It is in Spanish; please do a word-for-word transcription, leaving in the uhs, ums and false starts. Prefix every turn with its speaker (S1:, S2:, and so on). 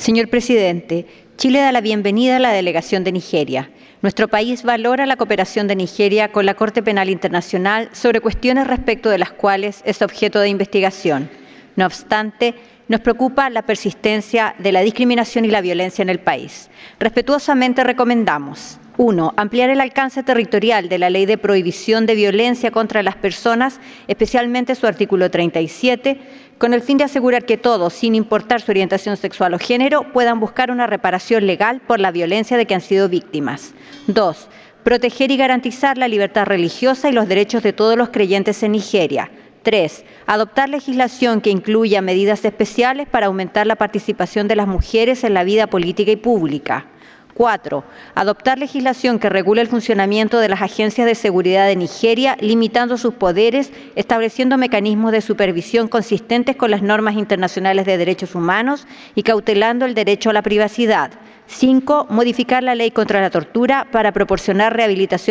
S1: Señor presidente, Chile da la bienvenida a la delegación de Nigeria. Nuestro país valora la cooperación de Nigeria con la Corte Penal Internacional sobre cuestiones respecto de las cuales es objeto de investigación. No obstante, nos preocupa la persistencia de la discriminación y la violencia en el país. Respetuosamente recomendamos: uno. Ampliar el alcance territorial de la Ley de Prohibición de Violencia contra las Personas, especialmente su artículo treinta y siete, con el fin de asegurar que todos, sin importar su orientación sexual o género, puedan buscar una reparación legal por la violencia de que han sido víctimas. dos. Proteger y garantizar la libertad religiosa y los derechos de todos los creyentes en Nigeria. tres. Adoptar legislación que incluya medidas especiales para aumentar la participación de las mujeres en la vida política y pública. cuatro. Adoptar legislación que regule el funcionamiento de las agencias de seguridad de Nigeria, limitando sus poderes, estableciendo mecanismos de supervisión consistentes con las normas internacionales de derechos humanos y cautelando el derecho a la privacidad. cinco. Modificar la ley contra la tortura para proporcionar rehabilitación